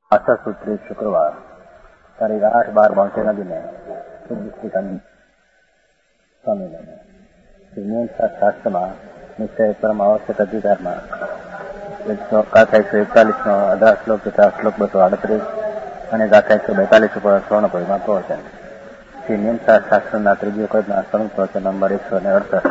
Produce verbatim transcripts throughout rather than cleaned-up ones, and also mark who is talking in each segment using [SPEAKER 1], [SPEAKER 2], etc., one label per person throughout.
[SPEAKER 1] आशा सूत्री शुक्रवार तारीख आठ बार बांटे नदी में सम्मेलन में शास्त्र में निश्चय परम आवश्यक अधिकार में एक सौ गाथा एक सौ एकतालीस नो अठार श्लोक तथा श्लोक बसो अड़तरीस और गाथा एक सौ बेतालीस पर स्वर्ण परिमा प्रवचन श्री नियम शास्त्र त्रीजो कद स्वर्ण प्रवचन नंबर एक सौ अड़सठ।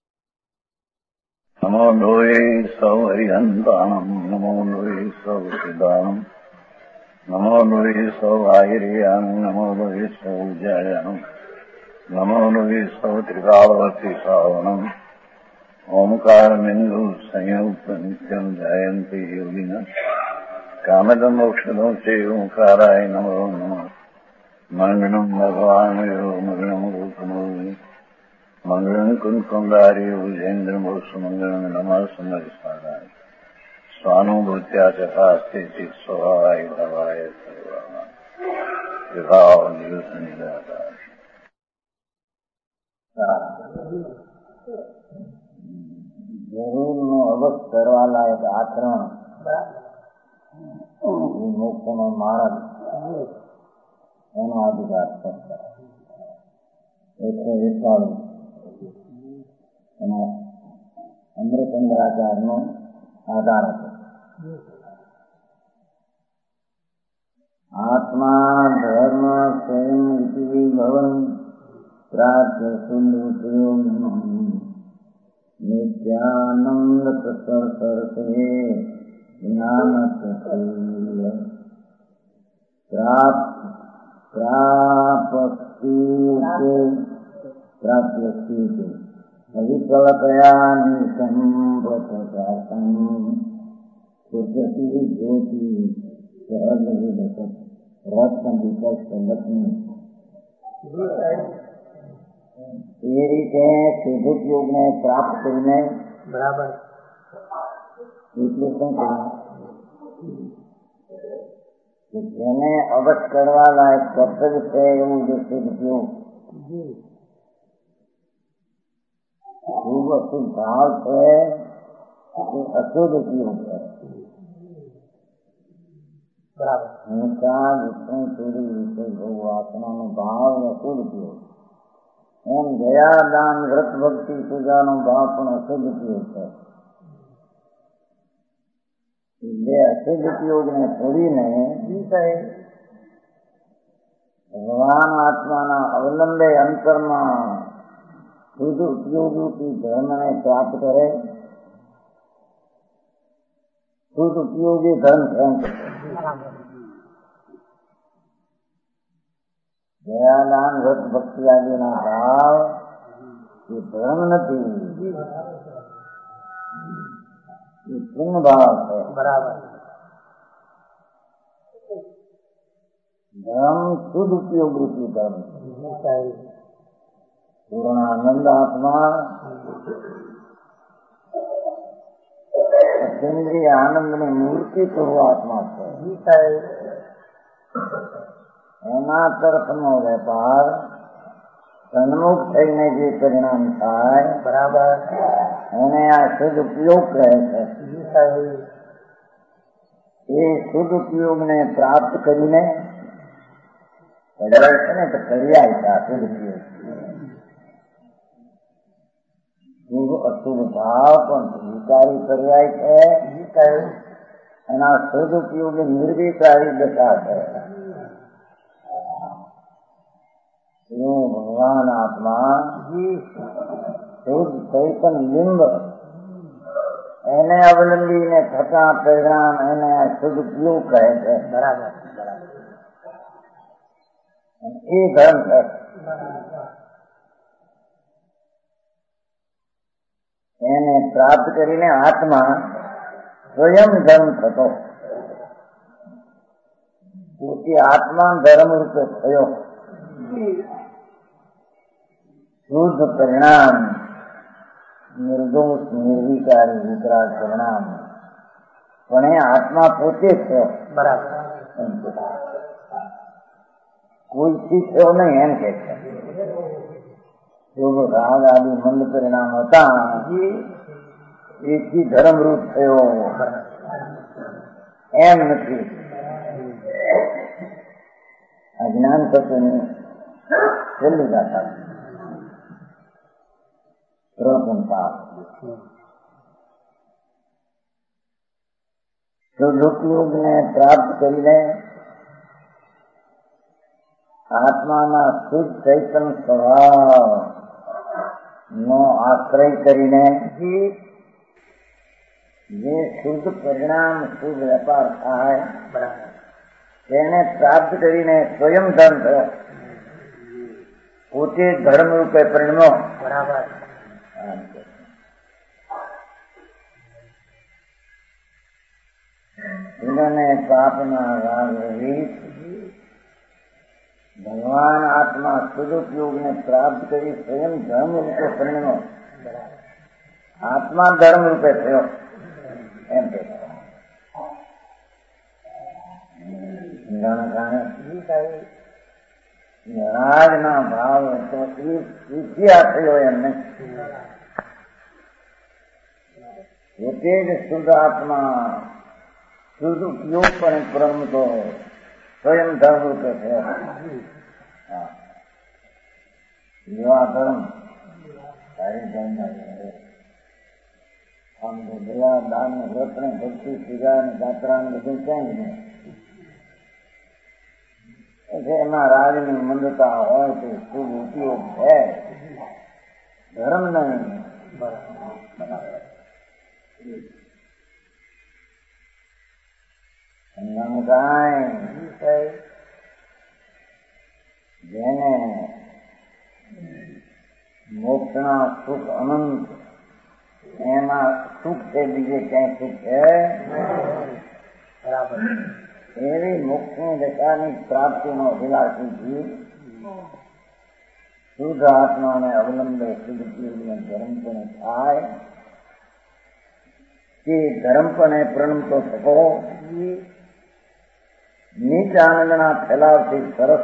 [SPEAKER 2] नमो लोये सौ हरिहंताणम नमो लोये सौ सिद्धाणम नमो लोये सौ आयर्याम नमो लोये सौ जयम नमो लोये सौ त्रिकालवती सावनम ओंकार बिंदु संयुक्त नित्यम जयंती योगिना कामदम मोक्षदो से ओंकाराय नमो नमः मंगलम भगवान यो मंगलम रूपमो मंगलम कुंकुंडारी उजेन्द्र मोक्ष मंगलम नमः समर्पणाय स्वानुभूत्या चकास्ते चित स्वभावाय भवाय सर्वाना विभाव निदाता
[SPEAKER 3] જરૂર નો અવશ્ય કરવા લાયક આચરણ મોક્ષ નો માર્ગ એનો અધિકાર કરતા એકસો એકતાલીસ એના અમૃતચંદ્રાચાર્ય નો આધાર હતો. આત્મા ધર્મ સ્વયં ઇતિ ભવન પ્રાપ્ય સુનિયોગ नित्यानंद प्रसरते ज्ञान प्राप्ति प्राप्ति अविकल्पया निसंप्रतम सुजति ज्योति सहज रत्न विपक्ष लक्ष्मी એ રીતે શુદ્ધયોગ ને પ્રાપ્ત કરીને બરાબર એટલે શું કરવું જેને અવશ્ય કરવા લાયક કર્તવ્ય છે એવું જે શુદ્ધયોગ શુભ અશુદ્ધ ભાવ છે એ અશુદ્ધ ઉપયોગ છે. બરાબર હિંસા વિષ્ણુ ચોરી વિશે ભોગ વાસનાનો ભાવ અશુદ્ધ ઉપયોગ એમ દયા દાન વ્રત ભક્તિ પૂજાનો ભાવ પણ અશુદ્ધ ઉપયોગ છે. બે અશુદ્ધ ઉપયોગને છોડીને ભગવાન આત્માના અવલંબે અંતરમાં શુદ્ધ ઉપયોગી ધર્મને પ્રાપ્ત કરે. શુદ્ધ ઉપયોગી ધર્મ દયાદાન વ્રત ભક્તિ આદિના ભાવ એ ધર્મ નથી, એ પુણ્ય ભાવ છે. બરાબર ધર્મ શુદ્ધ ઉપયોગ રૂપી ધર્મ છે. પૂર્ણાનંદ આત્મા અતિન્દ્રિય આનંદની મૂર્તિ પૂર્વ આત્મા છે. એના તરફનો વેપાર સન્મુખ થઈને જે પરિણામ થાય બરાબર એને આ શુદ્ધ ઉપયોગ કહે છે. એ શુદ્ધ ઉપયોગને પ્રાપ્ત કરીને પર્યાય છે ને તો પર્યાય છે. આ શુદ્ધ ઉપયોગ શુભ અશુભ ભાવ પણ વિકારી પર્યાય છે. એના શુદ્ધ ઉપયોગ નિર્વિકારી દશા છે. ભગવાન આત્મા શુદ્ધ ચૈતન લિંબ એને અવલંબીને થતા પરિણામ એને શુદ્ધ ઉપયોગ કહે છે. બરાબર એ ધર્મ છે. એને પ્રાપ્ત કરીને આત્મા સ્વયં ધર્મ થતો પોતે આત્મા ધર્મ રૂપે થયો. શુદ્ધ પરિણામ નિર્દોષ નિર્વિકારી વિકરાળ પરિણામ પણ એ આત્મા પોતે છે. બરાબર કોઈથી થયો નહીં એમ કે છે. શુભ રાગ આદિ મંદ પરિણામ હતા એથી ધર્મરૂપ થયો એમ નથી. અજ્ઞાન તત્વની છેલ્લી ગાથા પ્રપંપાપ સુખયોગને પ્રાપ્ત કરીને આત્માના શુદ્ધ ચૈતન સ્વભાવ નો આશ્રય કરીને જે શુદ્ધ પરિણામ શુદ્ધ વેપાર થાય તેને પ્રાપ્ત કરીને સ્વયં ધર્મ થયો, પોતે ધર્મ રૂપે પરિણમ્યો. બરાબર. ઇન્દ્રને પાપના રાગ રીત ભગવાન આત્મા સદુપયોગને પ્રાપ્ત કરી સ્વયં ધર્મ રૂપે પરિણમ્યો, આત્મા ધર્મ રૂપે થયો એમ કે રાજના ભાવ તો ઈચ્છ્યા થયો એમને પોતે જ શુદ્ધ આત્મા શુદ્ધ ઉપયોગ પણ પ્રમતો સ્વયં ધર્મ રૂપે થયો. એવા ધર્મ સારી ધર્મ આમ તો દયા દાન વ્રત ને ભક્તિ પૂજા ને જાત્રા ને બધું ક્યાંય નહીં. એમાં રાજની મંદતા હોય તો શુભ ઉપયોગ છે, ધર્મ નહીં. જેને મોક્ષના સુખ અનંત એમાં સુખ છે, બીજે ક્યાંય સુખ છે બરાબર. એવી મોક્ષની દશાની પ્રાપ્તિનો અભિલાષી શુદ્ધ આત્માને અવલંબે શુદ્ધ જીવને ધર્મ પણ થાય, તે ધર્મ પણ પ્રણમતો થતો નીચ આનંદના ફેલાવથી સરસ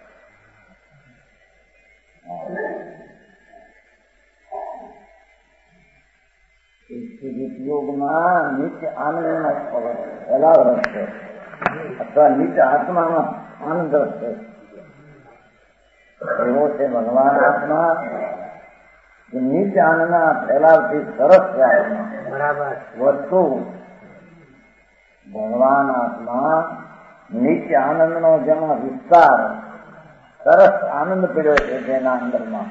[SPEAKER 3] ઉપયોગમાં નીચ આનંદનો ફેલાવ રહેશે અથવા નીચ આત્મામાં આનંદ રહેશે. એવો છે ભગવાન આત્મા નીચ આનંદના ફેલાવથી સરસ બરાબર વસ્તુ. ભગવાન આત્મા નીચે આનંદનો જેમાં વિસ્તાર સરસ આનંદ પીડ્યો છે જેના અંદરમાં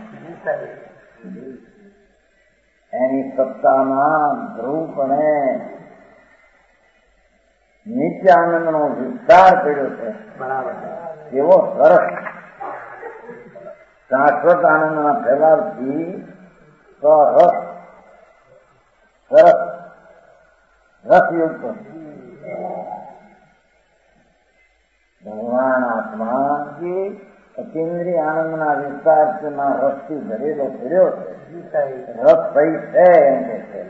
[SPEAKER 3] એની સત્તામાં ધ્રુવપણે નીચે આનંદનો વિસ્તાર પીડ્યો છે બરાબર. એવો સરસ શાશ્વત આનંદના ફેલાવથી સરસ સરસ રસયુક્ત ભગવાન આત્મા જે અતિન્દ્રિય આનંદના વિસ્તારમાં રસથી ભરેલો ફર્યો છે, રસ થઈ છે એમ કે છે.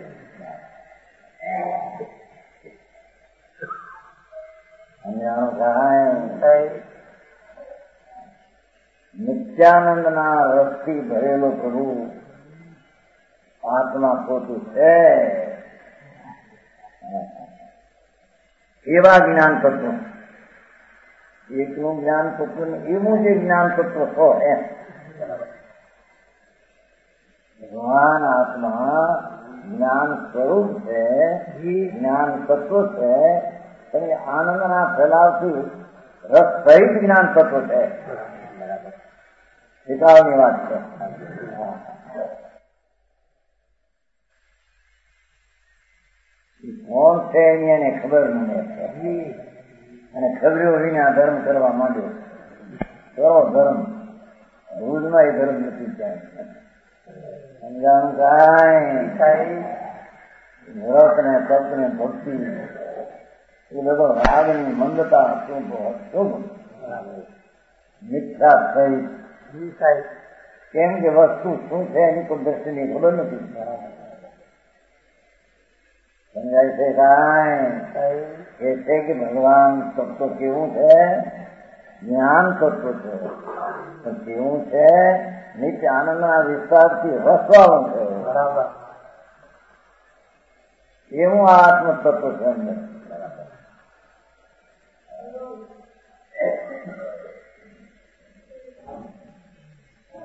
[SPEAKER 3] નિત્યાનંદના રસથી ભરેલો પ્રભુ આત્મા પોતું છે. એવા જ્ઞાન તત્વ એકનું જ્ઞાન તત્વ ને એવું જે જ્ઞાન તત્વ છો એમ ભગવાન આત્મા જ્ઞાન સ્વરૂપ છે, જ્ઞાન તત્વ છે, અને આનંદના ફેલાવથી રસ સહિત જ્ઞાન તત્વ છે. શીખાવની વાત છે. કોણ છે એની એને ખબર મને છે અને ખબર્યો વિના ધર્મ કરવા માંડ્યો. કરો ધર્મ, ભૂલમાં એ ધર્મ નથી ક્યાંય સમજાણું કાંઈ વ્રત ને તપ ને ભક્તિ એ બધો રાગની મંદતા શુભ શુભ મિથ્યા થઈ. કેમ કે વસ્તુ શું છે એની કોઈ દ્રષ્ટિની ખબર નથી. સમજાય છે કાંઈ એ છે કે ભગવાન તત્વ કેવું છે? જ્ઞાન તત્વ છે. કેવું છે? નીચે આનંદના વિસ્તારથી રસવાળું છે બરાબર. એવું આ આત્મ તત્વ છે અંદર.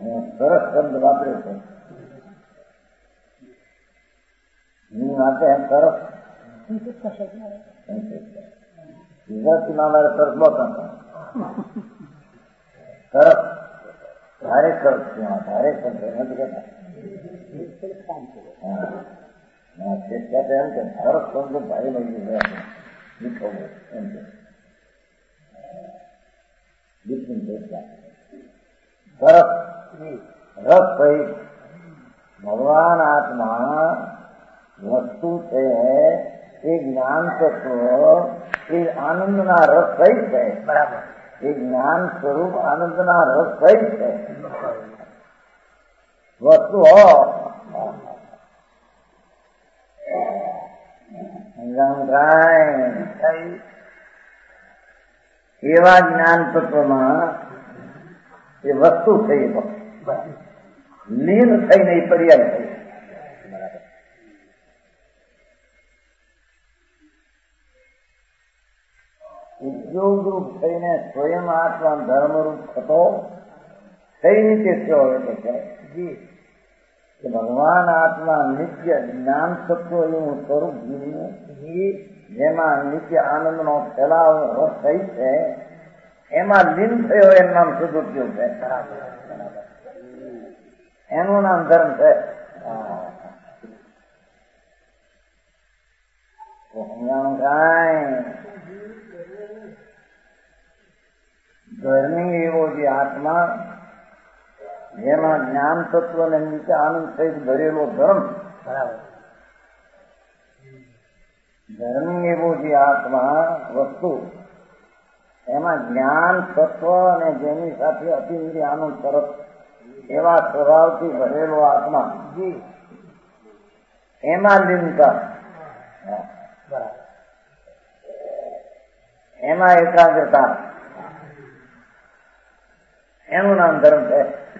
[SPEAKER 3] સરસ શબ્દ વાપર્યો છે. માટે સરસ ગુજરાતીમાં અમારે સરસ બહુ સરસ ધારે સરસ છે. ધારે સરસ નથી કહેતા એમ કે સરસ શબ્દ ભાઈ લઈ મીઠો એમ કે સરસ રસ સહિત ભગવાન આત્મા વસ્તુ છે એ જ્ઞાન તત્વ એ આનંદના રસ સહિત છે. બરાબર. એ જ્ઞાન સ્વરૂપ આનંદના રસ સહિત છે વસ્તુ હો એવા જ્ઞાન તત્વમાં એ વસ્તુ થઈ લીન થઈને એ પર્યાય થઈ. ઉદ્યોગરૂપ થઈને સ્વયં આત્મા ધર્મરૂપ થતો કઈ રીતે થયો એટલે કે ભગવાન આત્મા નિત્ય જ્ઞાન તત્વ એવું સ્વરૂપ જીવ્યું જેમાં નિત્ય આનંદ નો ફેલાવ રસ થઈ છે એમાં લીન થયો એનું નામ સદુપયોગ છે. એનું નામ ધર્મ છે. ધર્મી એવો જે આત્મા જેમાં જ્ઞાન તત્વ ને નીચે આનંદ સહિત ભરેલો ધર્મ. બરાબર. ધર્મી એવો જે આત્મા વસ્તુ એમાં જ્ઞાન તત્વ અને જેની સાથે અતિન્દ્રિય આનંદ તરફ એવા સ્વભાવથી ભરેલો આત્મા એમાં લીનતા એમાં એકાગ્રતા એનું નામ ધર્મ છે.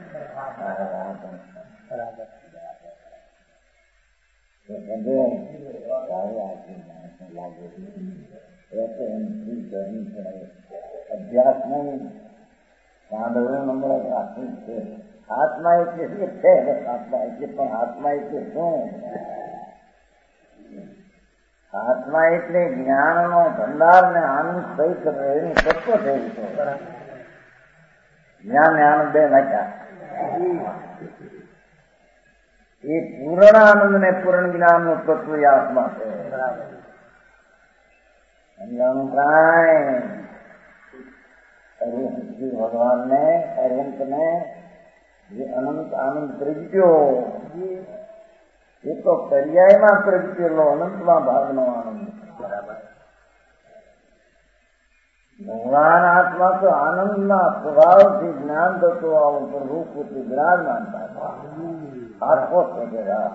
[SPEAKER 3] અભ્યાસ નહીં સાંભળવું નંબર રાખવું છે. આત્મા એટલે છે આત્મા એટલે પણ આત્મા એટલે શું? આત્મા એટલે જ્ઞાનનો ભંડાર ને આનંદ સહિત એનું તત્વ થયું છે. જ્ઞાન ને આનંદ બે નાખ્યા. એ પૂર્ણ આનંદ ને પૂર્ણ જ્ઞાન નું તત્વ એ આત્મા છે. ભગવાન ને અરહંત ને જે અનંત આનંદ પ્રગટ્યો એ તો પર્યાયમાં પ્રગટેલો અનંતમાં ભાગનો આનંદ. બરાબર. ભગવાન આત્મા તો આનંદના સ્વભાવથી જ્ઞાન થતો આવો પ્રભુ પોતે વિરાજમાન હતા. આત્મો વગેરા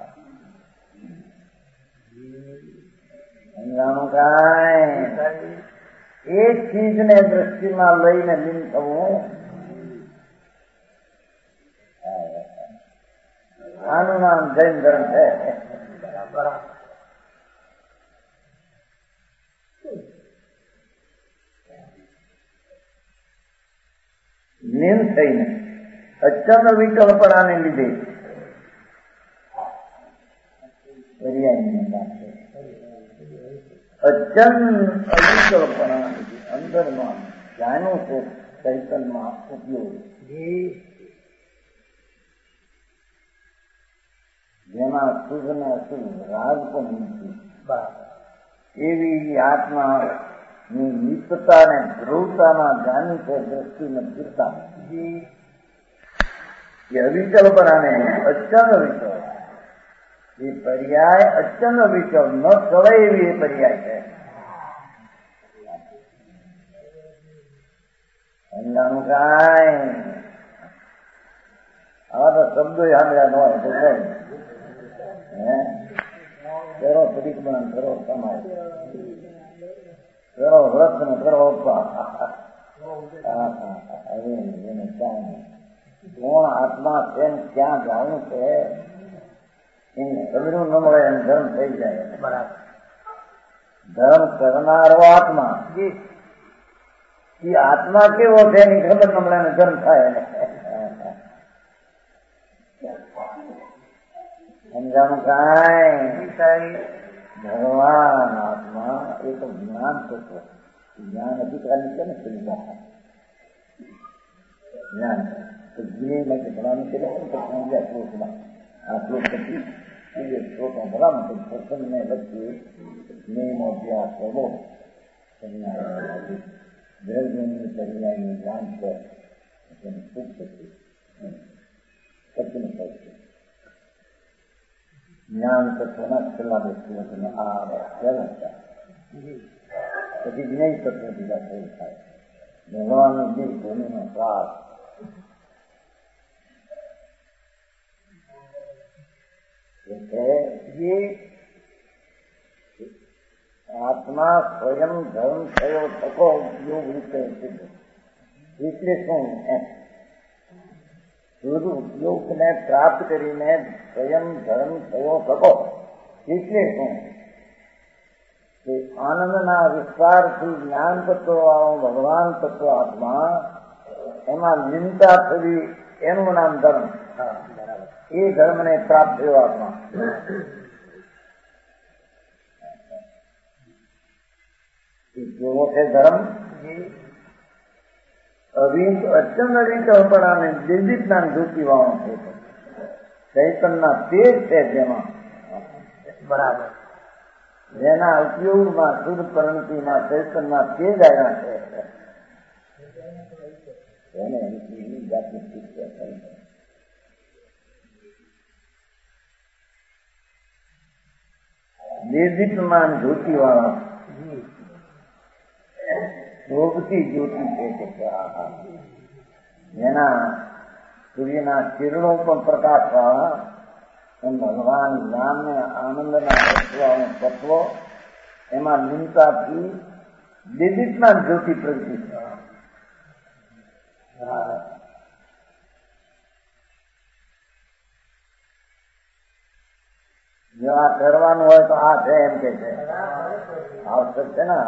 [SPEAKER 3] સમજાણું કાંઈ એક ચીજને દ્રષ્ટિમાં લઈને લીન થવું આનું નામ જૈન ધર્મ છે. લીન થઈને અચંદ વિકલ્પણાને લીધે અચંદ અવિકલ્પણા અંદરમાં જાણ્યું છે ચૈતન્યમાં ઉપયોગ જેમાં શુભ ને અશુભ રાગ પણ નથી. એવી આત્મા ની નિત્યતા ને ધ્રુવતામાં જાણી છે દ્રષ્ટિને ફીરતા એ અવિકલ્પનાને અચંદ વિકલ્પ એ પર્યાય અચંદ વિકલ્પ ન ચલાય એવી એ પર્યાય છે. સમજાણું કાંઈ આવા તો શબ્દો સાંભળ્યા ન હોય તો કઈ હે કરો પરિક્રમણ કરો તમારે કરો વ્રત ને કરો ઉપવાસ. કોણ આત્મા છે ક્યાં જાણવું છે એને સમજવું ન મળે એમ ધર્મ થઈ જાય. બરાબર. ધર્મ કરનારો આત્મા એ આત્મા કેવો છે એની ખબર ન મળે ધર્મ થાય. સમજાણું કાંઈ ભગવાન આત્મા એ તો જ્ઞાન તત્વ જ્ઞાન અધિકારી છે ને સુવિધા જ્ઞાન તો જ્ઞેય માટે ભણવાનું છે સમજ્યા શ્લોકમાં આ શ્લોક પછી એ શ્લોકમાં ભણવાનું છે પ્રસંગને લગતી જ્ઞેયનો અભ્યાસ કરવો દ્રવ્યની પર્યાયની જ્ઞાન છે તેનું સુખ થશે સત્યનું થશે જ્ઞાન તત્વના છેલ્લા બે શ્લોકને આ પહેલા હતા પછી જ્ઞેય તત્વ બીજા શરૂ થાય ભગવાનનું જે ભૂમિનો પ્રાસ એટલે જે આત્મા સ્વયં ધર્મ થયો થકો યોગ રીતે સિદ્ધ એટલે શું એમ શુદ્ધ ઉપયોગને પ્રાપ્ત કરીને સ્વયં ધર્મ થયો થકો એટલે શું કે આનંદના વિસ્તારથી જ્ઞાન તત્વ વાળો ભગવાન તત્વ આત્મા એમાં લીનતા થવી એનું નામ ધર્મ એ ધર્મને પ્રાપ્ત થયો આત્મા કેવો છે ધર્મ અત્યંત અવિકલ્પનાને દિવ્યજ્ઞાન જ્યોતિ વાળો છે ચૈતનના તેજ છે જેમાં બરાબર જેના ઉપયોગમાં શુદ્ધ પરિણતિમાં ચૈતનના તેજ આવ્યા છે એને એની જાતની શિક્ષા કરી નિર્દીપ્યમાન જ્યોતિ વાળા શોભતી જ્યોતિ છે જેના સૂર્યના કિરણો પણ પ્રકાશ વાળા એમ ભગવાન જ્ઞાનને આનંદના રસવાનું તત્વ એમાં લીનતાથી દિવ્યજ્ઞાન જ્યોતિ પ્રગતિ જો આ કરવાનું હોય તો આ છે એમ કે છે આવશ્યક છે ને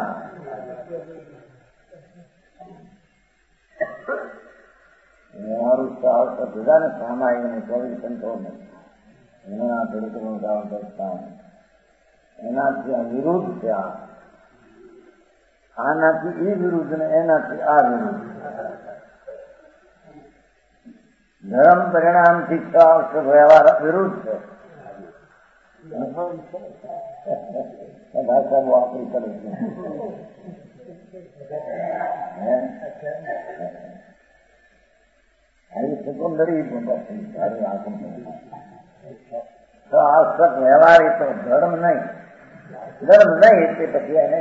[SPEAKER 3] મારું આવશ્યક બધા ને સામાયિક ચોવીસ કંટ્રોલ એના તરીકેનું કામ એનાથી આ વિરુદ્ધ છે આ આનાથી એ વિરુદ્ધ ને એનાથી આ વિરુદ્ધ ધર્મ પરિણામથી છ આવશ્યક વ્યવહાર વિરુદ્ધ છે ભાષા બહુ આપણી કરે છે આવી સેકન્ડરી સારી આંખો તો આવશ્યક વ્યવહાર એ તો ધર્મ નહીં ધર્મ નહીં એટલે પછી એને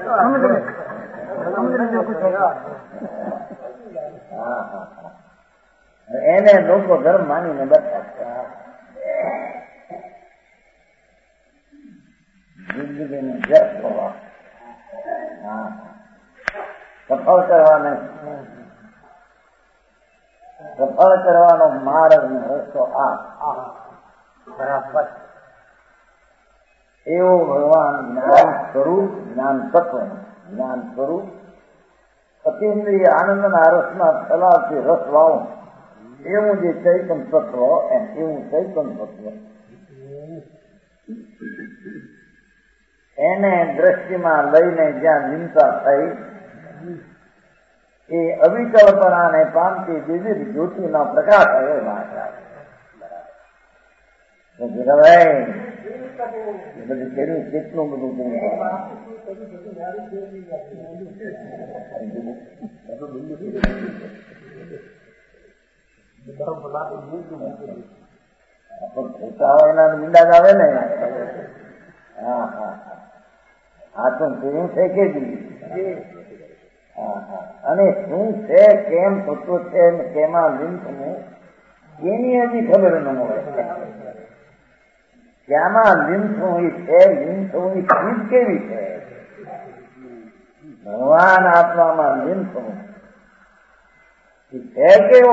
[SPEAKER 3] હા હા એને લોકો ધર્મ માનીને બતાવતા જિંદગીને વ્યર્થ હોવા હા સફળ કરવા નહીં સફળ કરવાનો માર્ગ ને રસ્તો આ બરાબર એવો ભગવાન જ્ઞાન સ્વરૂપ જ્ઞાન તત્વ જ્ઞાન સ્વરૂપ અતિન્દ્રિય આનંદના રસના તલાવથી રસ વાવો એવું જે ચૈતન તત્વ એમ એવું ચૈતન તત્વ એને દ્રષ્ટિમાં લઈને જ્યાં ચિંતા થઈ એ અવિકલ્પનાને પામતી વિવિધ જ્યોતિનો પ્રકાશ આવ્યો મહારાજ ભાઈ એ બધું કર્યું કેટલું બધું ખોટા હોય એના મીંડા જ આવે ને હા હા આ તો શું છે કે અને શું છે કેમ થતું છે કેમાં લીન થવું એની હજી ખબર ન મળે ક્યાંમાં લીન થવું એ છે લીન થવું એ ચીજ કેવી છે ભગવાન આત્મામાં લીન થવું એ છે કેવો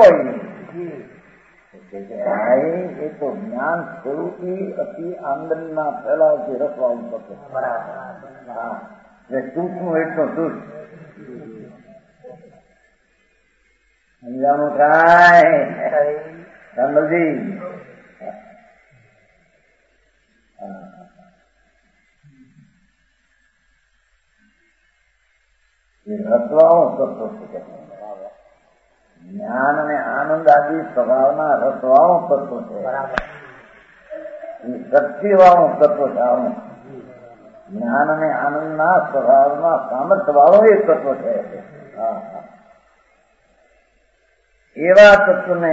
[SPEAKER 3] ભાઈ એ તો જ્ઞાન સ્વરૂપી અતિ આંદનના ફેલાવથી રસવાનું થશે બરાબર હા એ સૂક્ષ્મ એટલો સૂક્ષ્મ સમજાણું કાંઈ સંભળજી એ રસવાળો તત્વ છે. જ્ઞાન અને આનંદ આદિ સ્વભાવના રસવાળો તત્વ છે. એ શક્તિવાળો તત્વ છે. આવું જ્ઞાન અને આનંદના સ્વભાવના સામર્થ્ય વાળો એ તત્વ છે. એવા તત્વને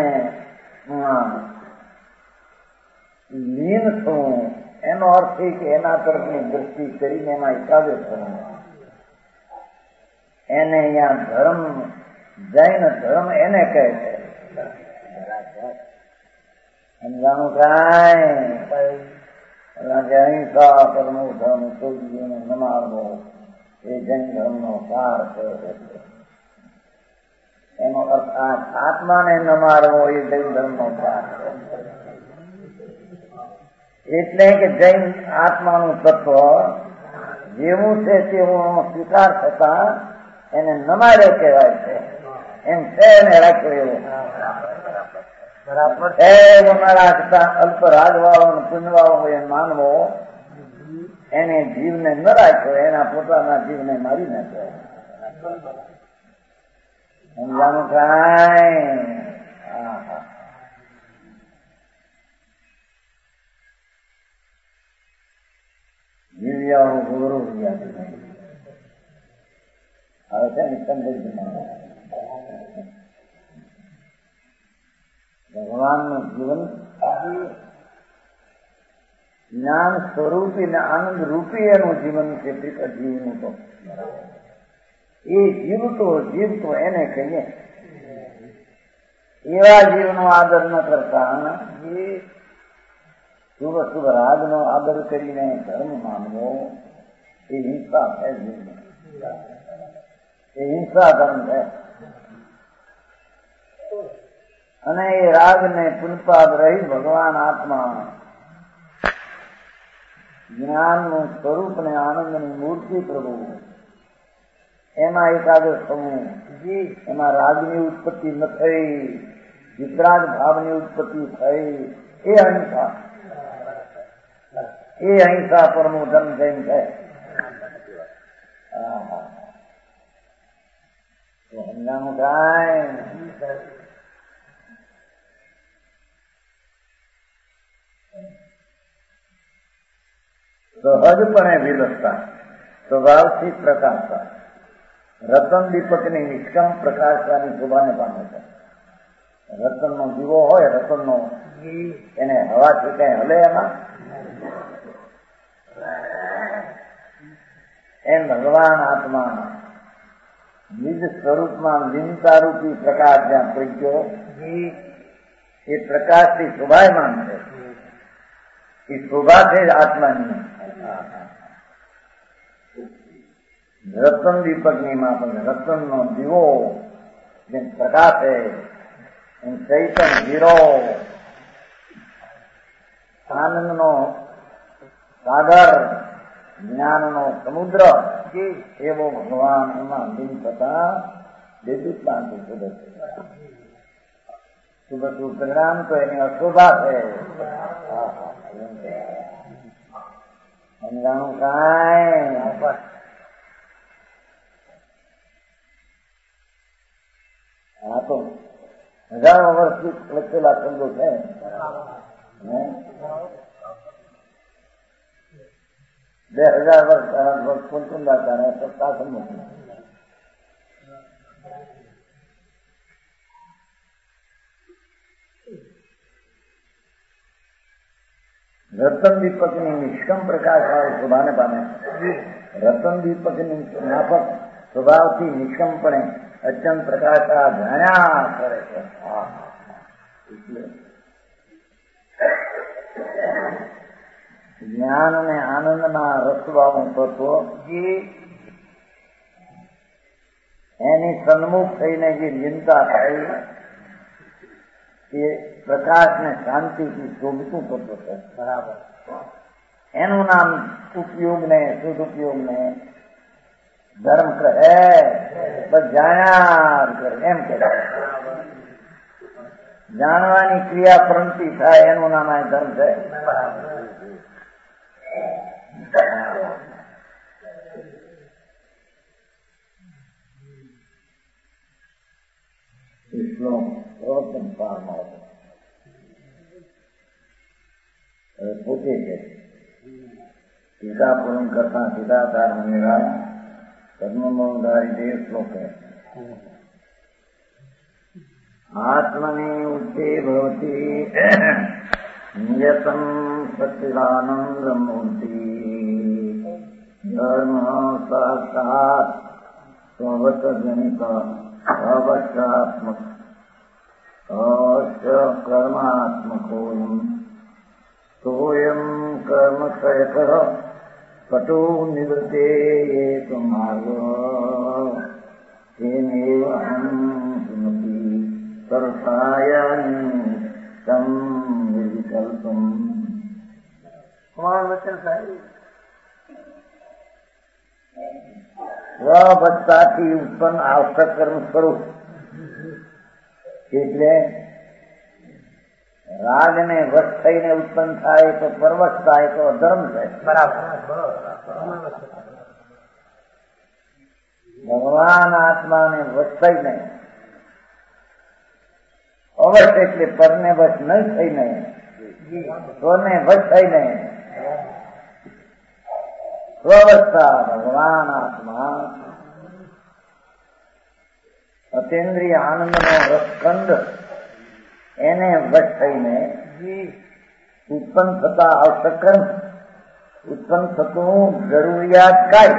[SPEAKER 3] લીન થવું એનો અર્થ એ કે એના તરફની દ્રષ્ટિ કરીને એમાં એકાગ્ર થવું. એને અહીંયા ધર્મ જૈન ધર્મ એને કહે છે. સમજાણું કાંઈ અહિંસા પરમો ધર્મ સૌજીને ન મારવો એ જૈન ધર્મનો સાર છે. એનો અર્થ આ આત્માને ન મારવો એ જૈન ધર્મનો સાર છે. એટલે કે જૈન આત્માનું તત્વ જેવું છે તેવું સ્વીકાર થતા એને નમારે કહેવાય છે. એમ છે એને રાખ્યો એવું બરાબર રાખતા અલ્પ રાજવાળો ને પુણ્યવાળો એ માનવો એને જીવને ન રાખ્યો, એના પોતાના જીવને મારી નાખ્યો. સમજાનું કાંઈ? જીવ્યા ગૌરવ હવે છે ને ભગવાનનું જીવન જ્ઞાન સ્વરૂપી ને આનંદ રૂપી એનું જીવન છે. જીવનું તો એ જીવતો જીવતો એને કહીએ. એવા જીવનો આદર ન કરતા એ શુભ શુભ રાજનો આદર કરીને ધર્મ માનવો એ હિંસા છે. જીવન એ હિંસા ધર્મ છે. અને એ રાગને પુનપાદ રહી ભગવાન આત્મા જ્ઞાનનું સ્વરૂપ ને આનંદની મૂર્તિ પ્રભુ એમાં એકાગ્ર થવું. એમાં રાગની ઉત્પત્તિ ન થઈ, વિતરાગ ભાવની ઉત્પત્તિ થઈ. એ અહિંસા એ અહિંસા પરનો ધર્મ જૈન છે. સમજાનું કાંઈ? સહજપણે વિલસતા સ્વભાવથી પ્રકાશતા રતન દીપકની નિષ્કામ પ્રકાશવાની શોભાને પામે છે. રતનનો દીવો હોય, રતનનો એને હવાથી કઈ હલે એમાં એમ ભગવાન આત્મા નિજ સ્વરૂપમાં લીનતા રૂપી પ્રકાશ જ્યાં પ્રજ્ઞો એ પ્રકાશથી શોભાયમાન છે. એ શોભા છે જ આત્માની. રતન દીપકની માં પણ રતનનો દીવો જેમ પ્રકાશે એમ ચૈતન હીરો આનંદનો સાગર જ્ઞાનનો સમુદ્ર એવો ભગવાન એમાં લીન થતા વિદ્યુત શાંતિ શુભ છે. શુભ શુભ પરિણામ તો એની અશોભા છે. સમજાણું કાંઈ? હા તો હજારો વર્ષથી લખેલા શબ્દો છે. બે હજાર વર્ષ વર્ષ કુંતુંડા કરે સત્તા સમજ રતન દીપકની નિષ્કમ પ્રકાશ વાળો શોભાને પામે. રતન દીપકની માફક સ્વભાવથી નિષ્કમપણે અચંત પ્રકાશ આ જાણ્યા કરે છે. જ્ઞાન અને આનંદના રસવાળું તત્વ એની સન્મુખ થઈને જે લીનતા થાય એ પ્રકાશ ને શાંતિથી શોભતું તત્વ છે. બરાબર. એનું નામ ઉપયોગ ને સદુપયોગ ને ધર્મ કહે. બસ જાણ્યા કરે એમ કે જાણવાની ક્રિયા પ્રંતિ થાય એનું નામ આ ધર્મ છે. શ્લોક પ્રવચન પારમાં હતો. હવે પોતે છે ટીકા પૂર્ણ કરતા ટીકાકાર મુનિરાજ પદ્મમોધારી દેવ શ્લોક है. आत्मनि उच्चे भवति नियतं सच्चिदानन्दमूर्ति धर्म साक्षात् स्वगतजनित अवश्यात्मक अवश्य कर्मात्मकोऽयं सोऽयं कर्मक्षयकः कटो निवृत्ते एकमार्गः तेनैव अहं सुमति सर्वसायानि तं विकल्पम्. हमारा वचन साहिब સ્વવત્તાથી ઉત્પન્ન આવશ્યક કર્મ સ્વરૂપ એટલે રાગને વશ થઈને ઉત્પન્ન થાય તો પરવશ થાય તો અધર્મ થાય. બરાબર. ભગવાન આત્માને વશ થઈને અવશ્ય એટલે પરને વશ નહીં થઈને સ્વને વશ થઈને સ્વવત્તા ભગવાન આત્મા અતેન્દ્રિય આનંદનો રસખંડ એને વશ થઈને ઉત્પન્ન થતા આવશ્યક કર્મ ઉત્પન્ન થતું જરૂરિયાત કાર્ય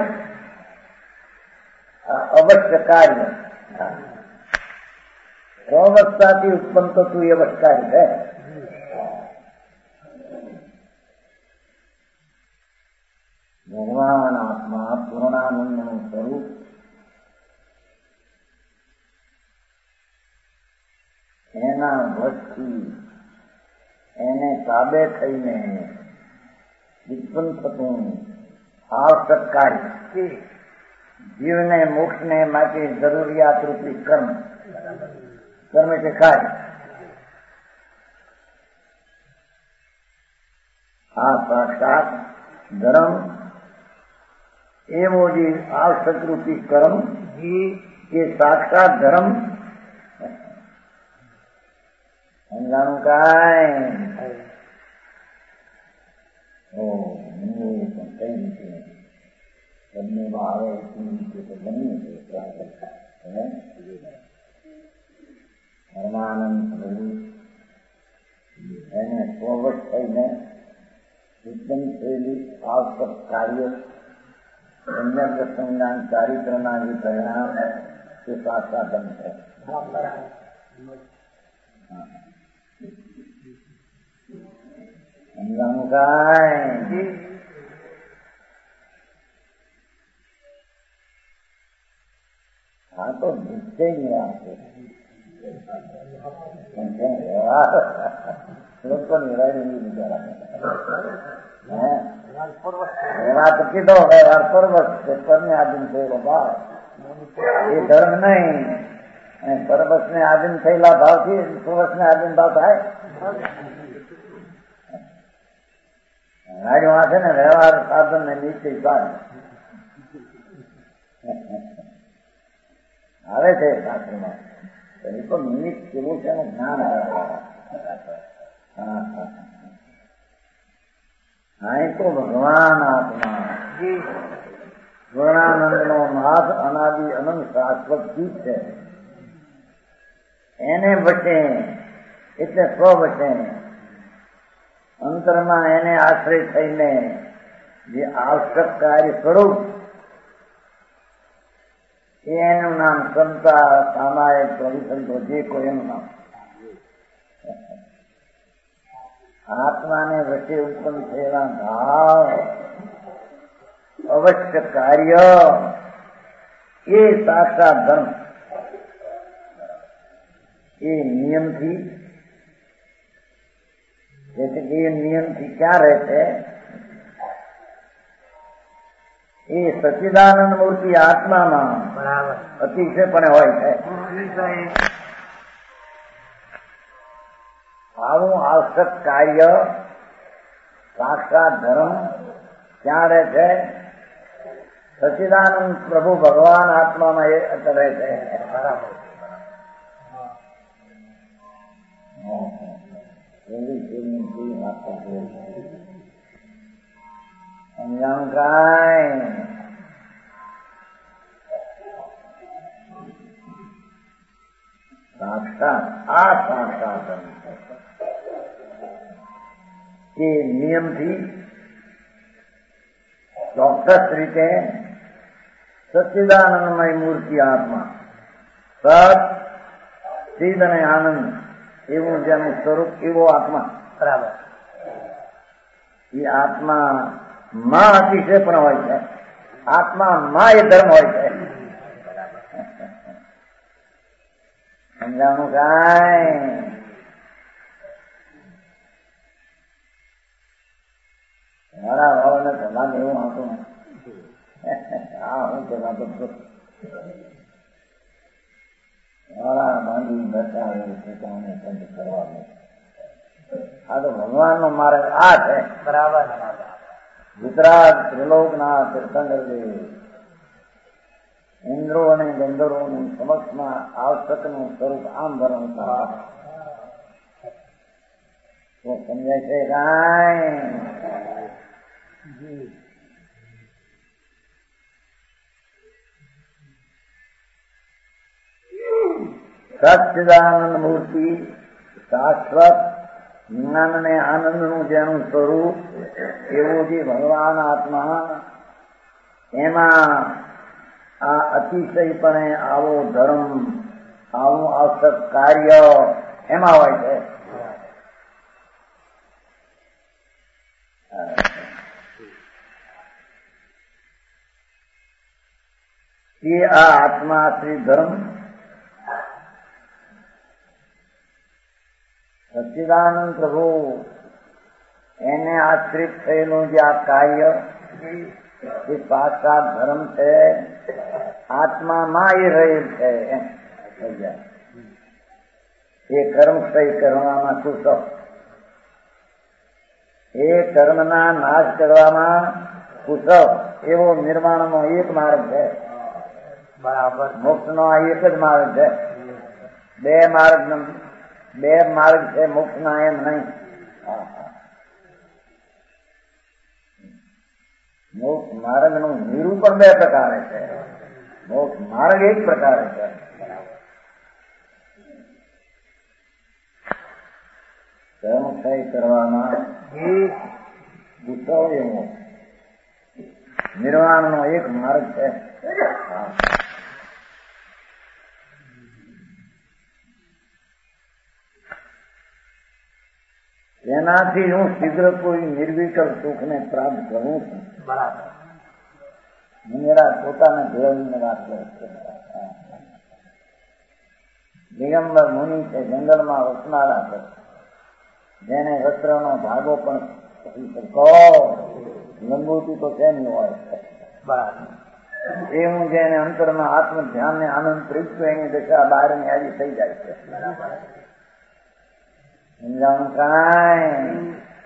[SPEAKER 3] અવશ્ય કાર્ય સ્વવત્તાથી ઉત્પન્ન થતું એ અવશ્ય કાર્ય છે. ભગવાન આત્મા પૂર્ણાનંદનું સ્વરૂપ એના વશથી એને તાબે થઈને ઉત્પન્ન થતું આવશ્યક કાર્ય જીવને મોક્ષને માટે જરૂરિયાત રૂપી કર્મ કર્મ એટલે કાર્ય આ સાક્ષાત ધર્મ એવો જે આવશ્યક રૂપી કર્મ એ સાક્ષાત ધર્મ સમજાણું કાંઈ પણ કઈ રીતે બંનેમાં આવે એ રીતે તો બની ધર્માનંદ સ્વરૂપ એને સ્વવશ થઈને ઉત્પન્ન થયેલી આવશ્યક કાર્ય અન્ય પ્રસંગાન ચારિત્રના જે પરિણામ તે સાક્ષાત્મ છે. સમજાણું કાંઈ આ તો નિશ્ચયની વાત છે. લોકો નિરાય બિચારા એમાં તો કીધો વ્યવહાર પરવશ છે પરને આધીન થયેલો ભાવ એ ધર્મ નહીં. અને પરવશ ને આધીન થયેલા ભાવથી સુરસ ને આધીન ભાવ થાય. ગાડીઓ આ છે ને વ્યવહાર સાધન ને નિશ્ચય સાધન આવે છે શાસ્ત્રમાં એ તો નિમિત્ત કેવું છે એનું જ્ઞાન અહીં તો ભગવાન આત્મા પૂર્ણાનંદ નો નાથ અનાદિ અનંત શાશ્વત ચીજ છે. એને વચ્ચે એટલે સ્વ વચ્ચે અંતરમાં એને આશ્રય થઈને જે આવશ્યક કાર્ય સ્વરૂપ એનું નામ ક્ષમતા સામાયિક પરિસંતો જે કોઈ એનું નામ આત્માને વચ્ચે ઉત્પન્ન થયેલા ભાવ અવશ્ય કાર્ય એ સાક્ષાત ધર્મ એ નિયમથી એટલે એ નિયમથી ક્યાં રહે છે એ સચ્ચિદાનંદ મૂર્તિ આત્મામાં અતિશયપણે હોય છે. આવું આવશ્યક કાર્ય સાક્ષાત ધર્મ ક્યાં રહે છે? સચ્ચિદાનંદ પ્રભુ ભગવાન આત્મામાં એ રહે છે. એવી જેવી વાતો સમજાણું કાંઈ સાક્ષાત આ સાક્ષાત એ નિયમથી ચોક્કસ રીતે સચ્ચિદાનંદમય મૂર્તિ આત્મા સત ચિદ અને આનંદ એવું જેનું સ્વરૂપ એવો આત્મા બરાબર એ આત્મા માં અતિશય પણ હોય છે આત્મા માં એ ધર્મ હોય છે સમજાણું કાંઈ મારા ભાવને ભગવાન એવું હતું હા હું કહેવાતો મારા બાંધી બેઠા એવું પોતાને કંઠ કરવાનું આ તો ભગવાનનો મારે આ છે બરાબર ગુજરાત ત્રિલોકના તીર્થંકર ઇન્દ્રો અને ગંધર્વોની સમક્ષમાં આવશ્યકનું સ્વરૂપ આમ ભરણતા તો સમજાય છે કાંઈ સચ્ચિદાનંદ મૂર્તિ શાશ્વત જ્ઞાન અને આનંદનું જેનું સ્વરૂપ એવું જે ભગવાન આત્મા એમાં આ અતિશયપણે આવો ધર્મ આવું આવશ્યક કાર્ય એમાં હોય છે કે આ આત્મા શ્રી ધર્મ સચ્ચિદાનંદ પ્રભુ એને આશ્રિત થયેલું જે આ કાર્ય એ સાક્ષાત ધર્મ છે આત્મામાં એ રહેલ છે એમ થઈ જાય એ કર્મ ક્ષય કરવામાં કુશળ એ કર્મના નાશ કરવામાં કુશળ એવો નિર્માણનો એક માર્ગ છે બરાબર મોક્ષનો આ એક જ માર્ગ છે બે માર્ગ બે માર્ગ છે મોક્ષના એમ નહીં મોક્ષ માર્ગનું નિરૂપણ બે પ્રકારે છે મોક્ષ માર્ગ એક પ્રકારે છે કર્મક્ષય કરવામાં ગુસ્સો એવો નિર્વાણનો એક માર્ગ છે એનાથી હું શીઘ્ર કોઈ નિર્વિકલ્પ સુખને પ્રાપ્ત કરું છું બરાબર મુનિરા પોતાને ભેળવીને વાત કરે છે દિગંબર મુનિ છે જંગલમાં વસનારા છે જેને વસ્ત્રનો ભાગો પણ કહી શકો લંબોતી તો છે નહીં હોય બરાબર એ હું જેને અંતરમાં આત્મ ધ્યાન ને આનંદ પ્રીત એની દશા બહારની આવી થઈ જાય છે સમજાણું કાંઈ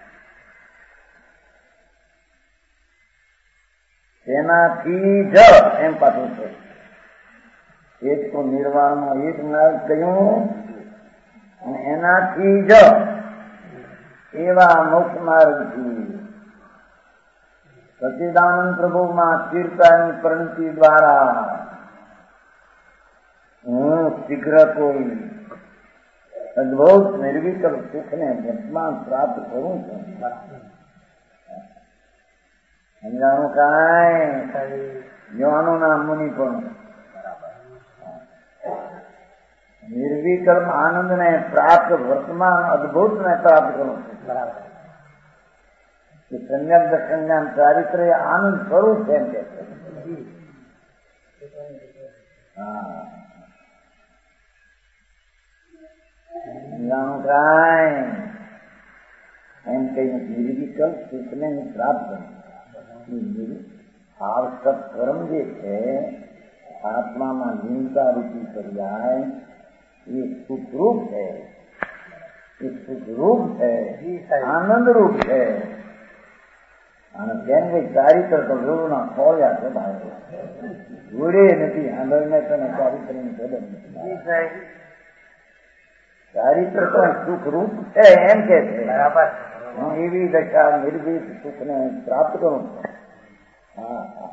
[SPEAKER 3] તેનાથી જ એમ પાછું છે એક તો નિર્વાણનો એક માર્ગ કહ્યું અને એનાથી જ એવા મોક્ષ માર્ગથી સચ્ચિદાનંદ પ્રભુમાં સ્થિરતાની પરિણતિ દ્વારા હું શીઘ્ર કોઈ અદભુત નિર્વિકલ્પ સુખને વર્તમાન પ્રાપ્ત કરું છું સમજાણું કાંઈ જ્ઞાનોના મુનિ પણ નિર્વિકલ્પ આનંદ ને પ્રાપ્ત વર્તમાન અદભુત ને પ્રાપ્ત કરું છું બરાબર સમ્યક દર્શન જ્ઞાન ચારિત્ર આનંદ સ્વરૂપ છે એમ કે હા જાણું કાંઈ એમ કહીને નિર્વિકલ્પ સુખને પ્રાપ્ત કરું આવશ્યક કર્મ જે છે આત્મામાં લીનતા રૂપી પર્યાય એ સુખરૂપ છે એ સુખરૂપ છે આનંદરૂપ છે અને તેમ કઈ ચારિત્ર તો ગુરુના ખોળ્યા છે ભાઈ ગુડે નથી આંદોલને તને ચારિત્રની કદર નથી ચારિત્ર તો સુખ રૂપ છે એમ કે છે. બરાબર. હું એવી દશા નિર્ભીક સુખને પ્રાપ્ત કરું. હા હા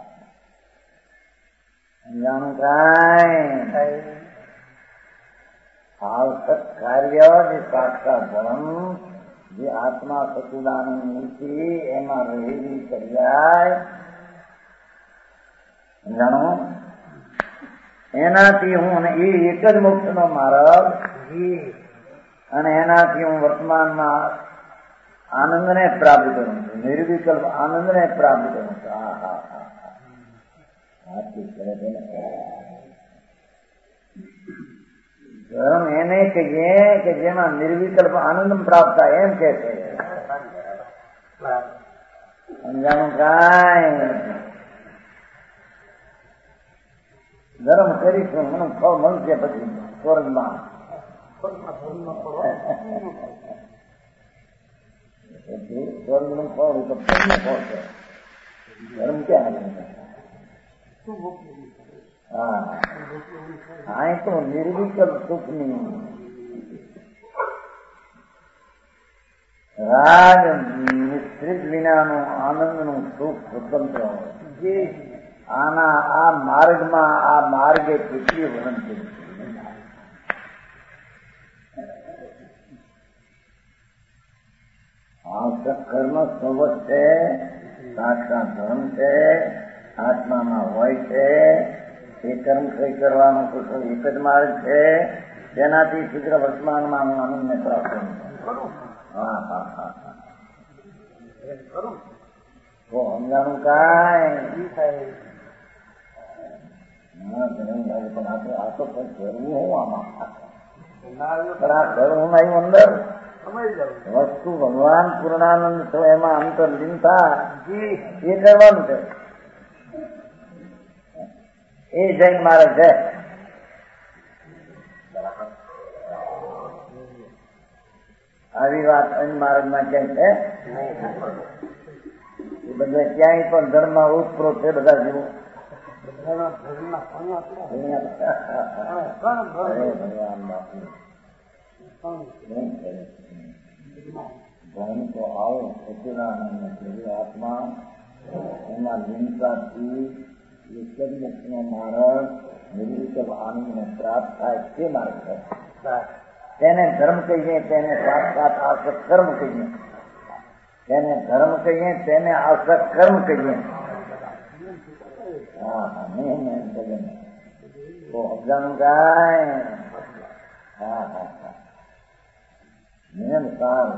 [SPEAKER 3] સમજાણું કાંઈ આવશ્યક કાર્ય જે સાક્ષાત ધર્મ જે આત્મા સચિદાનંદ મૂર્તિ એમાં રહેલી કર્યાય સમજાણું એનાથી હું અને એ એક જ મોક્ષનો માર્ગ અને એનાથી હું વર્તમાનમાં આનંદને પ્રાપ્ત કરું છું. નિર્વિકલ્પ આનંદને પ્રાપ્ત કરું છું. હા હા હા હા ધર્મ એને કહીએ કે જેમાં નિર્વિકલ્પ આનંદ પ્રાપ્ત થાય એમ કે છે. સમજાણું કાંઈ ધર્મ કરીશું મને ફળ મળશે પછી સ્વર્ગમાં. સ્વર્ગનું ફળ તો ફળનું ફળ છે. ધર્મ ક્યાં હા આ તો નિર્વિકલ્પ સુખની રાગ મિશ્રિત વિનાનું આનંદનું સુખ સ્વતંત્ર હોય. આના આ માર્ગમાં આ માર્ગે કેટલી વર્ણન કરી આવશ્યક કર્મ સ્વભાવ છે, સાક્ષાત ધર્મ છે, આત્મામાં હોય છે. એ કર્મ કઈ કરવાનો કુશળ એક જ માર્ગ છે જેનાથી શીઘ્ર વર્તમાનમાં હું આનંદને પ્રાપ્ત કરું. હા હા હા હા તો સમજાણું કાંઈ પણ આ તો કઈ કરવું હું આમાં પણ આ કરવું નહીં અંદર વસ્તુ ભગવાન પૂર્ણાનંદ તો એમાં અંતર્લીનતા એ કરવાનું છે. એ જૈન માર્ગ છે. આવી વાત અન્ય માર્ગમાં ક્યાંય છે એ બધા ક્યાંય પણ ધર્મમાં ઉત્પ્રોત છે. બધા જીવો ધર્મ તો આવો સચિદાનંદ આત્મા એમાં લીનતાથી એક જ મુક્તિનો માર્ગ નિર્વિકલ્પ આનંદને પ્રાપ્ત થાય તે માર્ગ છે. તેને ધર્મ કહીએ તેને સાક્ષાત આવશ્યક કર્મ કહીએ. તેને ધર્મ કહીએ તેને આવશ્યક કર્મ કહીએ. હા હા નહીં એમ કહીએ તો સમજાણું કાંઈ. હા હા હા નિયમ સાર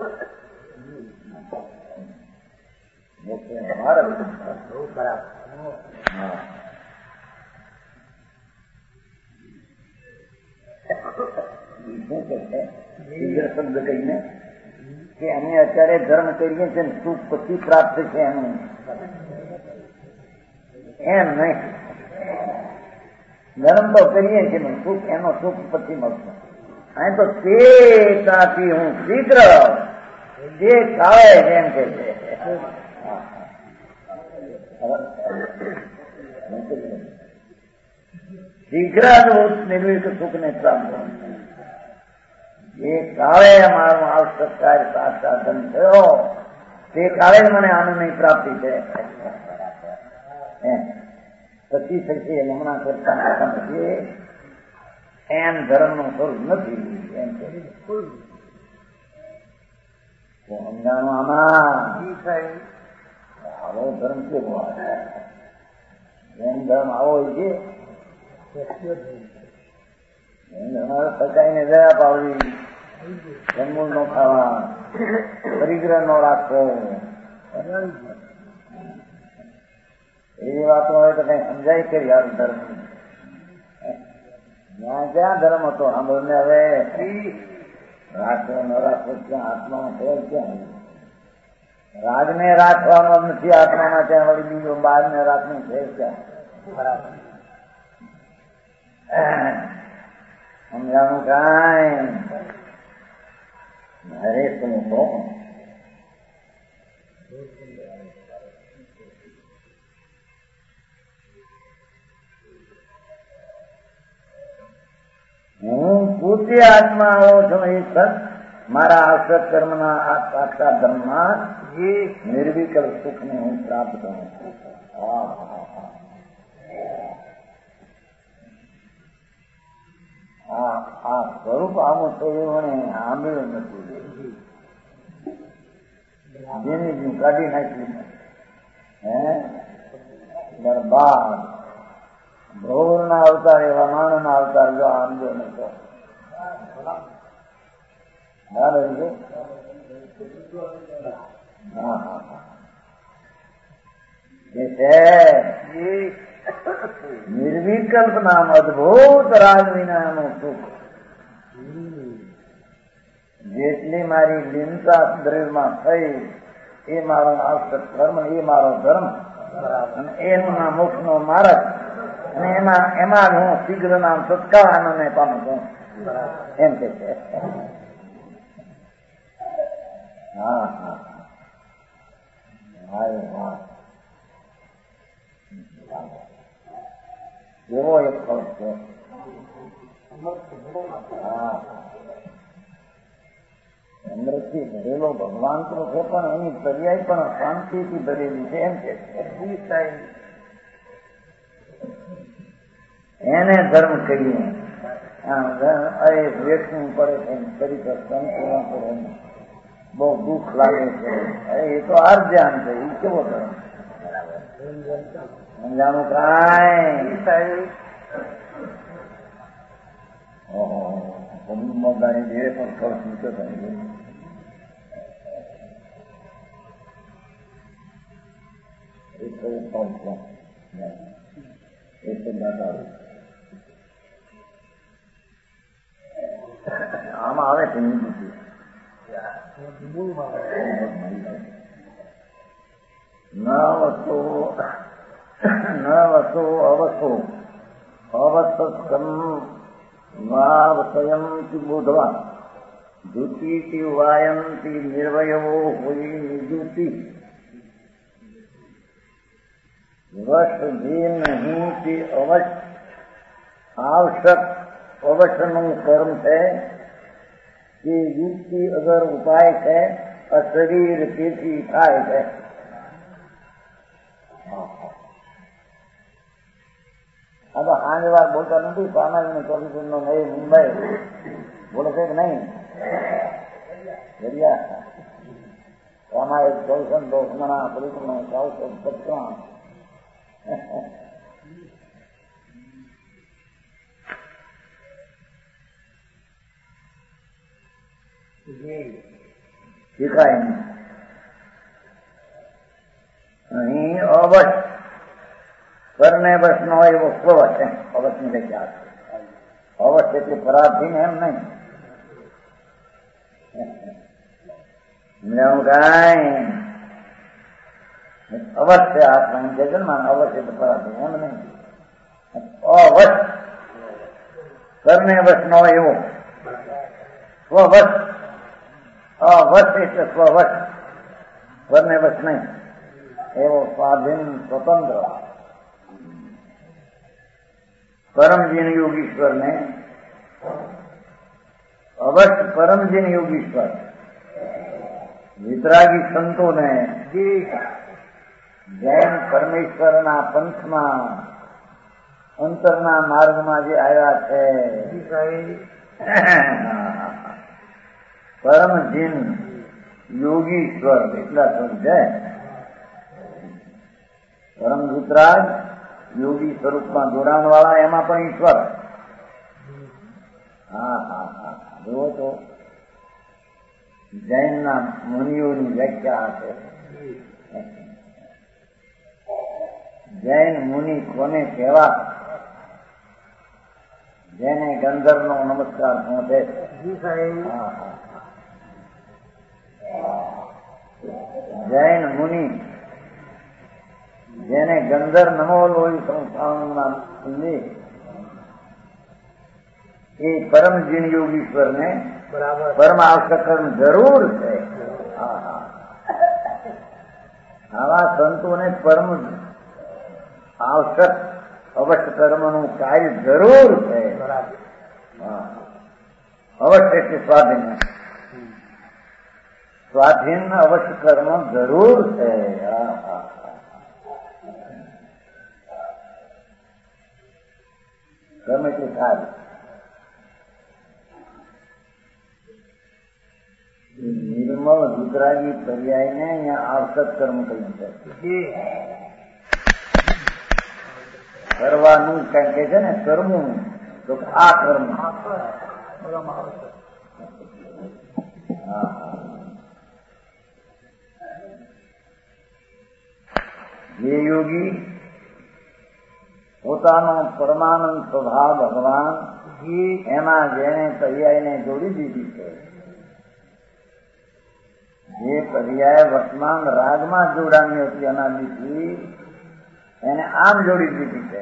[SPEAKER 3] ભારત બરાબર. શું કે છે શબ્દ કહીને કે અમે અત્યારે ધર્મ કરીએ છીએ સુખ પછી પ્રાપ્ત છે એનું એમ નહીં. ધર્મ તો કરીએ છીએ સુખ એનો સુખ પછી મળશે. અહીં તો તેતાથી હું શીઘ્ર જે ખાવે એમ કે છે શીઘ્ર નિર્વિક સુખને પ્રાપ્ત એ કાળે મારું આવશ્યક કાર્ય સાક્ષાધન થયો તે કાળે જ મને આનંદની પ્રાપ્તિ છે. પછી થશે હમણાં કરતા નથી એમ ધર્મનું સ્વરૂપ નથી એમ સમજાણું. આમાં આવો ધર્મ કેવો આવે એમ ધર્મ આવો છે સચાઈને જરા પાવડી જમવું નો ખાવા પરિગ્રહ નો રાખવો એવી વાતો હોય તો કઈ સમજાય કે યાર ધર્મ ત્યાં ક્યાં ધર્મ હતો સાંભળને હવે રાખવો ન રાખવો ક્યાં આત્મામાં ફેર ક્યાં રાજને રાખવાનો નથી આત્મામાં ત્યાં વળી બીજો બહારને રાખવું ફેર ક્યાં. બરાબર સમજાણું કાંઈ. હરેક નું તો હું પૂછ પોતે આત્મા આવો છો એ સત મારા આવશ્યક કર્મના આ સાક્ષાત ધર્મમાં નિર્વિકલ્પ સુખને હું પ્રાપ્ત કરું છું. આ સ્વરૂપ આવું થયું અને સાંભળ્યું નથી. જેની કાઢી નાખી હે બરબાદ. ભોર ના અવતાર એવા માણસ ના અવતાર જો આમજો નતો. નિર્વિકલ્પ નામ અદભુત રાજ વિનાનું સુખ. જેટલી મારી લીનતા દ્રવ્યમાં થઈ એ મારો આવશ્યક કર્મ, એ મારો ધર્મ અને એનું નામ મોક્ષ નો માર્ગ અને એમાં એમાં હું શીઘ્ર નામ સત્કાર આનંદને પામું છું એમ કે છે. હા હા હા એવો એક ફળ છે. હા અમૃતથી ભરેલો ભગવાન તો છે પણ એની પર્યાય પણ શાંતિથી ભરેલી છે એમ કે એને ધર્મ કહીએ. વેઠવું પડે છે કરી પડે બહુ દુઃખ લાગે છે. એ તો આર્જ્યાન છે. એ કેવો ધર્મ સમજાણું કાંઈ મોગાની ધીરે પણ ખર્ચ નીચો થઈ આમાં આવે છે ન વસ્તુ ન વસ્તુ અવસ્તુ અવસ્તમ વાવસયંતિ બોધવા ધુતીતિ વાયંતિ નિર્વયવો હોય નિજુતિ. વશ જે નહીં તે અવશ્ય આવશ્યક અવશ્યનું કર્મ છે. તે યુક્તિ અગર ઉપાય છે અશરીર તેથી થાય છે. આ તો આજ વાર બોલતા નથી. સામાન્ય ચોવીસ નો નવી મુંબઈ બોલે છે કે નહીં દરિયા સામાયિક ચોવીસ દોષમણા પરિક્રમણ ચારસો પચાસ શીખાય નહીં. અહીં અવશ્ય કરને બસ નો એવો સ્વવશ છે. અવશ્ય ની જગ્યા અવશ્ય એટલે પરાધીન એમ નહીં. કઈ અવશ્ય આત્મા એમ કે છે ને અવશ્ય એટલે પરાધીન એમ નહીં. અવશ્ય કરને બસ નો એવો સ્વવશ. અવશ્ય એટલે સ્વવશ કરને બસ નહીં એવો સ્વાધીન સ્વતંત્ર પરમજીન યોગીશ્વર ને અવશ્ય પરમજીન યોગીશ્વર વિતરાગી સંતો ને જૈન પરમેશ્વરના પંથમાં અંતરના માર્ગમાં જે આવ્યા છે પરમજીન યોગીશ્વર એટલા સમજાય. પરમ વિતરાગ યોગી સ્વરૂપમાં જોડાણ વાળા એમાં પણ ઈશ્વર. હા હા હા જુઓ તો જૈનના મુનિઓની વ્યાખ્યા છે. જૈન મુનિ કોને કહેવા? જેને ગંધર્વનો નમસ્કાર પહોંચે. હા હા જૈન મુનિ જેને ગંધર નમો લોહી સંસ્થાનના એ પરમજીન યોગીશ્વર ને પરમ આવશ્યક કર્મ જરૂર છે. આવા સંતોને પરમ આવશ્યક અવશ્ય કર્મનું કાર્ય જરૂર છે. અવશ્ય એટલે સ્વાધીન. સ્વાધીન અવશ્ય કર્મ જરૂર છે. કર્મ એટલે થાય. નિર્મળ વિતરાગી પર્યાયને અહીંયા આવસત કર્મ કહ્યું છે. કરવાનું કઈ કે છે ને, કરવું તો આ કર્મ. જે યોગી પોતાનો પરમાનંદ સ્વભાવ ભગવાન એમાં જેને પર્યાયને જોડી દીધી છે, જે પર્યાય વર્તમાન રાગમાં જોડાણી હતી અનાદિથી, એને આમ જોડી દીધી છે.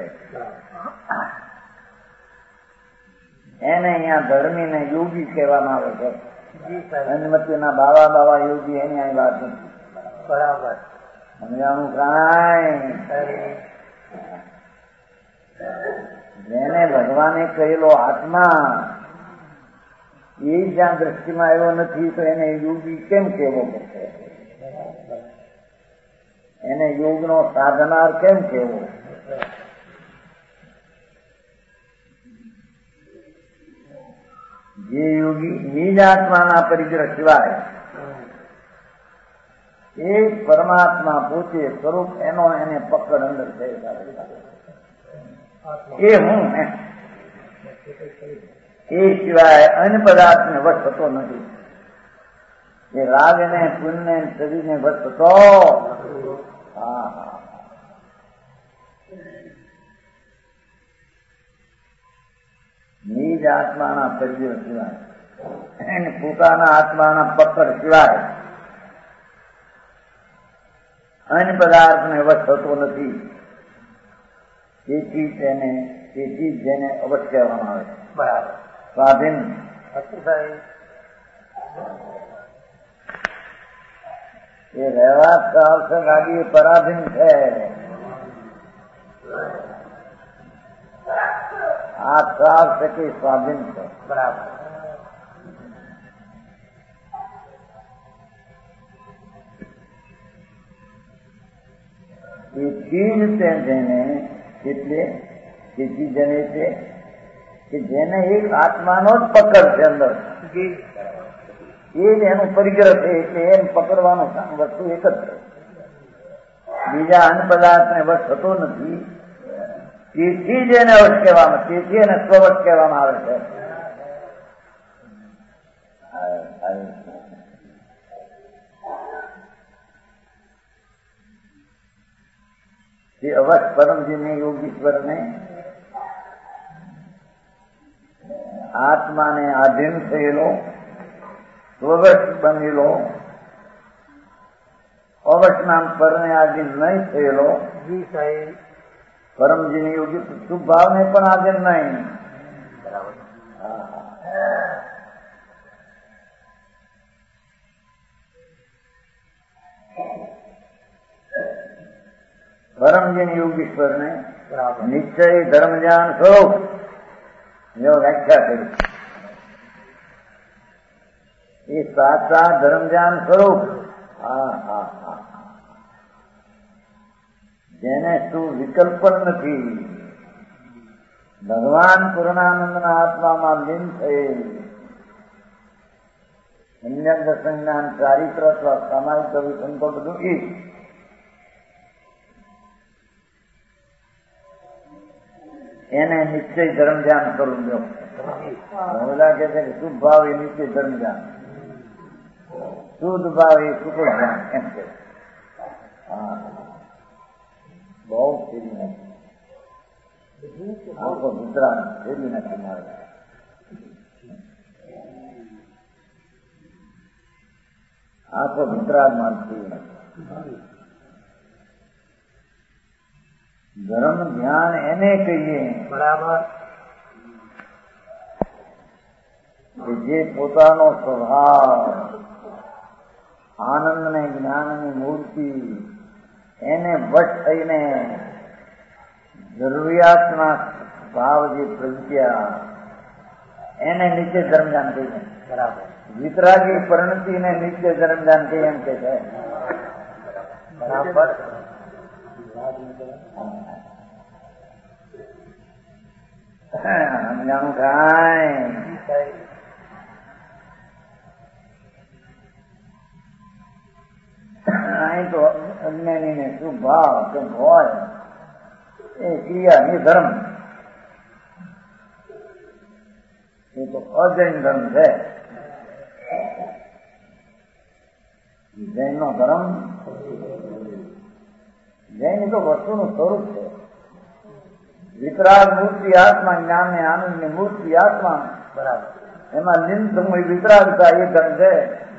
[SPEAKER 3] એને અહીંયા ધર્મી ને યોગી કહેવામાં આવે છે. અનુમતિના બાવા બાવા યોગી એની અહીં વાત નથી. બરાબર સમજાણું કાંઈ? જેને ભગવાને કહેલો આત્મા એ જ્યાં દ્રષ્ટિમાં આવ્યો નથી તો એને યોગી કેમ કહેવો પડશે? એને યોગનો સાધનાર કેમ કહેવો? જે યોગી નિજ આત્માના પરિગ્રહ સિવાય એ પરમાત્મા પોતે સ્વરૂપ એનો એને પકડ અંદર છે, એ હું એ સિવાય અન્ય પદાર્થને વશ થતો નથી. એ રાગને પુણ્યને શરીરને વશ થતો. હા હા નિજ આત્માના પરિગ્રહ સિવાય, એને પોતાના આત્માના પકડ સિવાય અન્ય પદાર્થને વશ થતો નથી. તેથી તેને તેથી જેને અવશ્ય કહેવામાં આવે છે. બરાબર સ્વાધીન. એ રહેવા આવશે ગાડી પરાધીન છે. આ સાર છે કે સ્વાધીન છે. બરાબર તેથી જ તે જેને એટલે તેથી જને છે કે જેને એક આત્માનો જ પકડ છે અંદર, એ જ એનું પરિગ્રહ છે. એટલે એમ પકડવાનું વસ્તુ એક જ છે, બીજા અન્ય પદાર્થને વશ થતો નથી. તેથી જ એને વશ કહેવામાં, તેથી એને સ્વવશ કહેવામાં આવે છે. જે અવશ્ય પરમજીને યોગીશ્વરને આત્માને આધીન થયેલો, સ્વવશ બનેલો, અવશ્યના પરને આધીન નહીં થયેલો પરમજીને યોગી શુભ ભાવને પણ આધીન નહીં. પરમજીન યોગીશ્વરને નિશ્ચય ધર્મ જ્ઞાન સ્વરૂપ જો વ્યાખ્યા કરી. એ સાચા ધર્મ જ્ઞાન સ્વરૂપ. હા હા હા જેને શું વિકલ્પ નથી, ભગવાન પૂર્ણાનંદના આત્મામાં લીન થઈ અન્ય દર્શન જ્ઞાન ચારિત્ર અથવા સામાયિક અભિસંતો બધું એ એને નિશ્ચય ધર્મ ધ્યાન કરવું જો. બધા કહે છે કે શુભ ભાવ એ નિશ્ચય ધર્મ ધ્યાન, શુદ્ધ ભાવ એ સુખ ધ્યાન એમ કે. હા બહુ ફેરી નથી, આખો ગુજરાત ફેરી નથી મારે. આખો ગુજરાતમાં ફેરી નથી. ધર્મ ધ્યાન એને કહીએ બરાબર કે જે પોતાનો સ્વભાવ આનંદ ને જ્ઞાનની મૂર્તિ એને વશ થઈને જરૂરિયાતના ભાવ જે પ્રજ્ઞા એને નીચે ધર્મદાન કહીએ. બરાબર. વિતરાગી પરિણતિ ને નીચે ધર્મદાન કહીએ એમ કે છે. બરાબર. સમજાણું કાંઈ અહીં તો અજ્ઞાની ને શું ભાવ કે હોય એ ક્રિયા એ ધર્મ, એ તો અજૈન ધર્મ છે. જૈન નો ધર્મ, જૈન તો વસ્તુનું સ્વરૂપ છે. વિતરાગ મૂર્તિ આત્મા, જ્ઞાન ને આનંદ ની મૂર્તિ આત્મા. બરાબર. એમાં લીન સમય વિતરાગતા એ ધર્મ છે.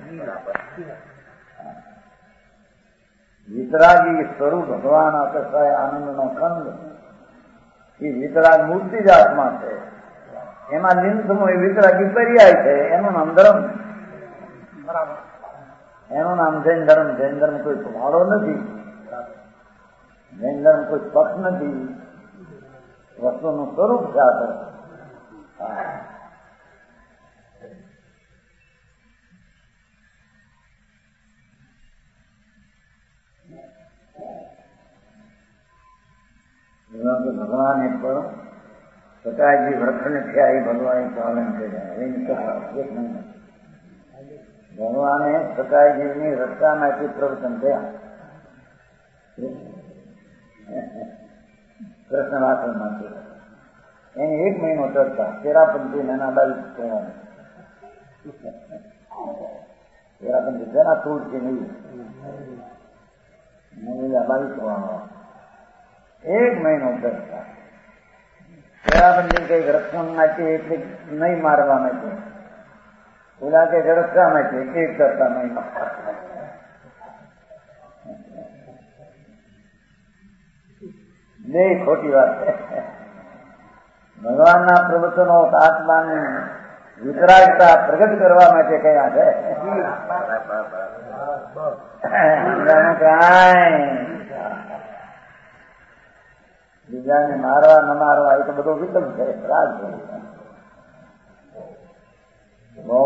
[SPEAKER 3] વિતરાગી સ્વરૂપ ભગવાન અતસાય આનંદ નો ખંડ, એ વિતરાગ મૂર્તિ જ આત્મા છે. એમાં લીન સમય વિતરાગી પર્યાય છે. એનું નામ ધર્મ. બરાબર. એનું નામ જૈન ધર્મ. જૈન ધર્મ કોઈ ભાડો નથી, જૈન ધર્મ કોઈ પક્ષ નથી, વસ્તુનું સ્વરૂપ છે આ ધર્મ. ભગવાન એ પણ સકાયજી વ્રતને થયા એ ભગવાન પાલન કર્યા. એની કથા એક મહિના ભગવાને સકાયજીની રસ્તામાંથી પ્રવચન થયા. કૃષ્ણ વાસણમાંથી એની એક મહિનો ચર્ચા. તેરાપંથી નાના બાવીસ કહેવાનું. તેરાપંથી તેના સૂટ કે નહીં બાવીસ કહેવાનો. એક મહિનો ચર્ચા. તેરાપંથી કઈક રક્ષણ નાખી એટલે નહીં મારવા માટે, ઓલા કે રક્ષા માટે એક કરતા નહીં. બે ખોટી વાત છે. ભગવાનના પ્રવચનો આત્માને વિતરાગતા પ્રગટ કરવા માટે કયા છે. કાંઈ બીજાને મારવા ન મારવા એ તો બધો વિકલ્પ છે. રાગ છે. બહુ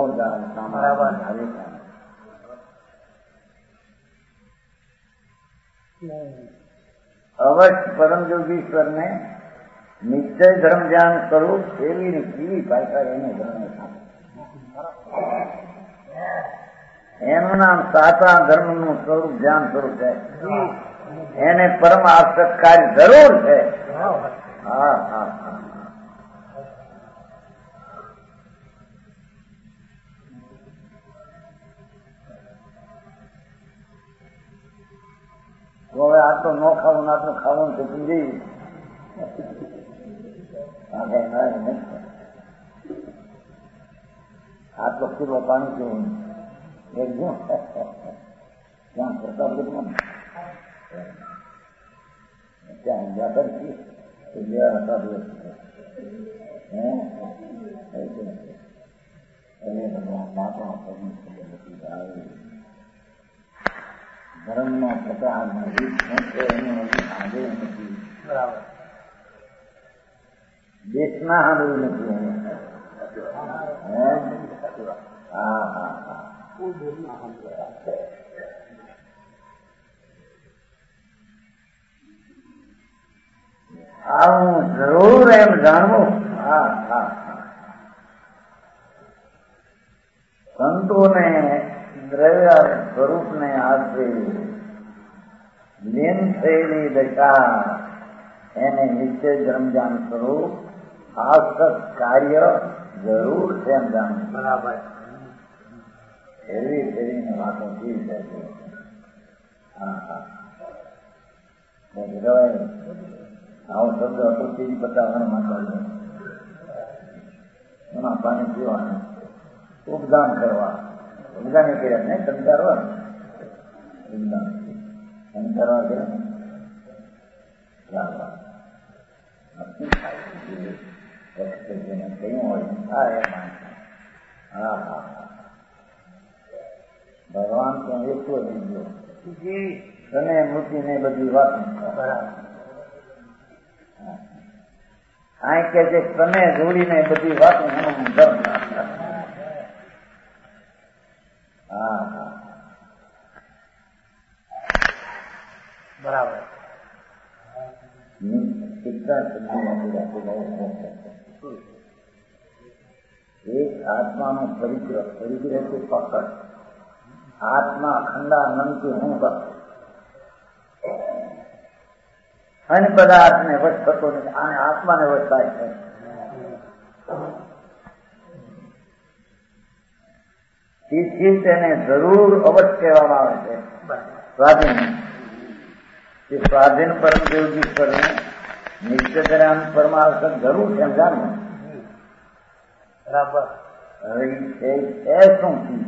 [SPEAKER 3] અવશ્ય પરમ યોગીશ્વર ને નિશ્ચય ધર્મ ધ્યાન કરવું કેવી ને કેવી ભાષા એને ધર્મ. એનું નામ સાચા ધર્મ નું સ્વરૂપ ધ્યાન સ્વરૂપ છે. એને પરમ આસક્તકારી જરૂર છે. હા હા હા. હવે આટલું ન ખાવું આટલું ખાવું તો સમજી આટલો કિલો પાણી પીવું એકદમ ત્યાં પ્રતાપ ત્યાં જતા હતા દિવસ ધર્મ નો પ્રકાર રીત શું છે એનું આજે નથી. બરાબર. દેશના સાંભળ્યું નથી. હા હા હા. આવું જરૂર એમ જાણવું. હા હા હા. સંતોને દ્રવ્ય સ્વરૂપને આશરે લીન થયેલી દશા એને નિશ્ચય ધર્મજાન સ્વરૂપ આસક્ત કાર્ય જરૂર છે એમ જાણવું. બરાબર. એવી કરીને વાતો ઠીક છે. હા હા. આવો શબ્દ હતો ત્રીજી પચાસ માં એમાં પાણી પીવાનું, ઉપદાન કરવા. ઉપદાન કર્યા ને સંસ્કારવા ઉપદાન સંસ્કારવા કર્યા કયું હોય થાય એમાં. હા હા હા. ભગવાન તો એકલો જ ગયો તને મૂકીને બધી વાત. આ કે છે તમે જોડીને બધી વાતો ધર્મ. હા હા
[SPEAKER 1] બરાબર.
[SPEAKER 3] એક આત્માનો પરિગ્રહ, પરિગ્રહ છે પકડ. આત્મા અખંડાનંદથી હું કર અને પદાર્થને વશ થતો નથી. આને આત્માને વશ થાય છે. તેથી તેને જરૂર અવશ્ય કહેવામાં આવે છે સ્વાધીન. એ સ્વાધીન પરમ દેવજીશ્વરને નિત્યધરામ પરમાર્થ જરૂર છે એમ જાણવું.
[SPEAKER 1] બરાબર.
[SPEAKER 3] હવે એ શું છે?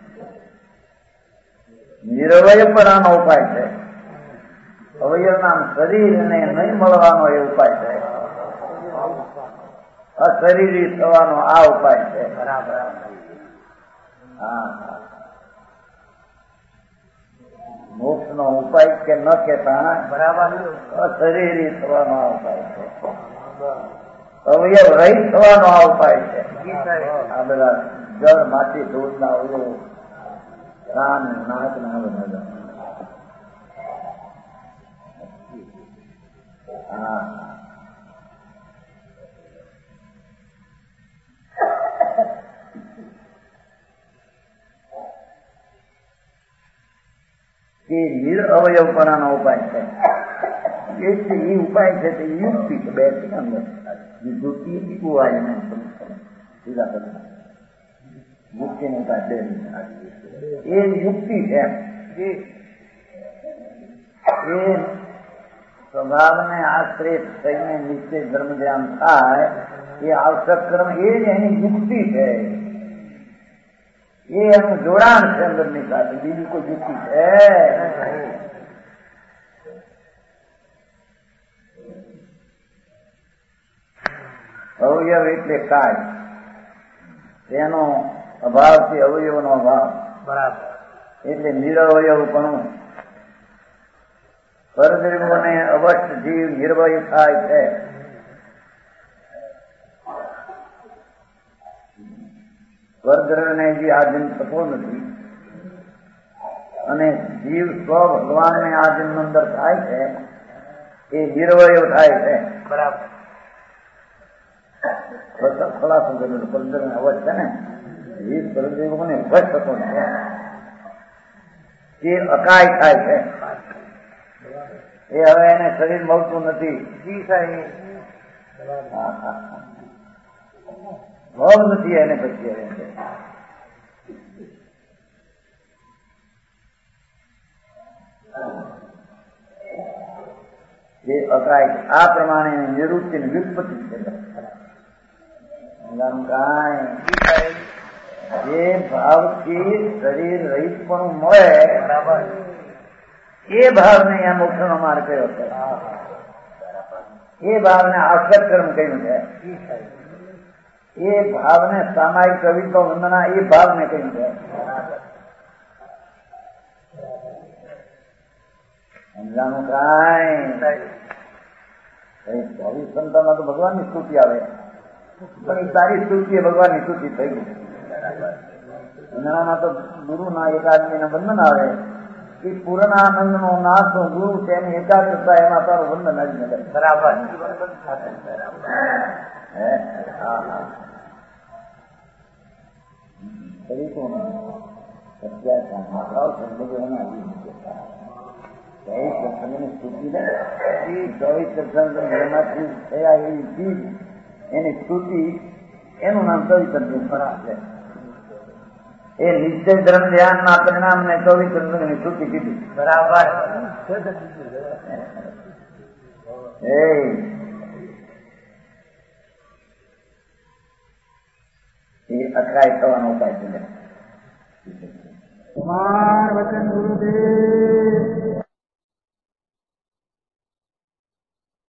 [SPEAKER 3] નિરવયપણાનો ઉપાય છે. અવયવના શરીરને નહીં મળવાનો એ ઉપાય છે. અશરીરી થવાનો આ ઉપાય છે.
[SPEAKER 1] બરાબર.
[SPEAKER 3] હા મોક્ષ નો ઉપાય કે ન કેતા
[SPEAKER 1] બરાબર.
[SPEAKER 3] અશરીરી થવાનો આ ઉપાય છે. અવયવ રહિત થવાનો આ ઉપાય છે. આ બધા જળ માટી ધૂળ ના અવયવો કાન નાક ના બધા. હા એ નિરઅવયવપણાનો ઉપાય છે. એ ઉપાય છે તે યુક્તિ છે. બે અંદર યુક્તિ ઉપાય સીધા કરતા યુક્તિ નો ઉપાય બે એ યુક્તિ છે. એ સ્વભાવને આશ્રિત થઈને નિશ્ચય ધર્મ ધ્યાન થાય એ આવશ્યક કર્મ એ જ એની યુક્તિ છે. એ એનું જોડાણ છે અંદરની સાથે. બીજું કોઈ યુક્તિ છે અવયવ એટલે કાય. તેનો અભાવ છે અવયવનો અભાવ.
[SPEAKER 1] બરાબર.
[SPEAKER 3] એટલે નિરવયવપણું. પરદ્રવ્યોને અવશ્ય જીવ નિર્વય થાય છે. પરદ્રવ્યને જે આધીન થતો નથી અને જીવ સ્વ ભગવાનને આધીન અંદર થાય છે એ નિર્વય થાય છે.
[SPEAKER 1] બરાબર.
[SPEAKER 3] ખલાસો કરેલું પરદ્રવ્ય અવશ્ય છે ને એ પરદ્રવ્યોને વશ થતો છે એ અકાય થાય છે. એ હવે એને શરીર મળતું નથી. ભાવ નથી એને પછી હવે એ અકાય. આ પ્રમાણે નિવૃત્તિ વ્યુત્પત્તિ છે. જે ભાવથી શરીર રહિત પણ મળે એ ભાવને અહીંયા મોક્ષનો માર્ગ કયો છે. એ ભાવને આશ્રત કર્મ કહ્યું છે. એ ભાવને સામાયિક કવિત્વ વંદના એ ભાવને કહ્યું છે. સમજાનું કાંઈ ચોવીસ સંતામાં તો ભગવાનની સ્તુતિ આવે પણ એ તારી સ્તુતિ એ ભગવાનની સ્તુતિ થઈ ગઈ. વંદનામાં તો ગુરુના એકાદમીના વંદન આવે. એ પૂર્ણાનંદ નો નાથ નો ગુરુ છે એની એકાગ્રતા એમાં તારું વંદન આવી નથી.
[SPEAKER 1] બરાબર.
[SPEAKER 3] એની સ્તુતિ એનું નામ ચરિત્ર છે. એ નિશ્ચય ધર્મ ધ્યાન ના પરિણામ ને ચરિત્ર ની સ્તુતિ કીધી.
[SPEAKER 1] બરાબર.
[SPEAKER 3] એ અકરાય થવાનો ઉપાય છે.
[SPEAKER 4] કુમાર વચન ગુરુદેવ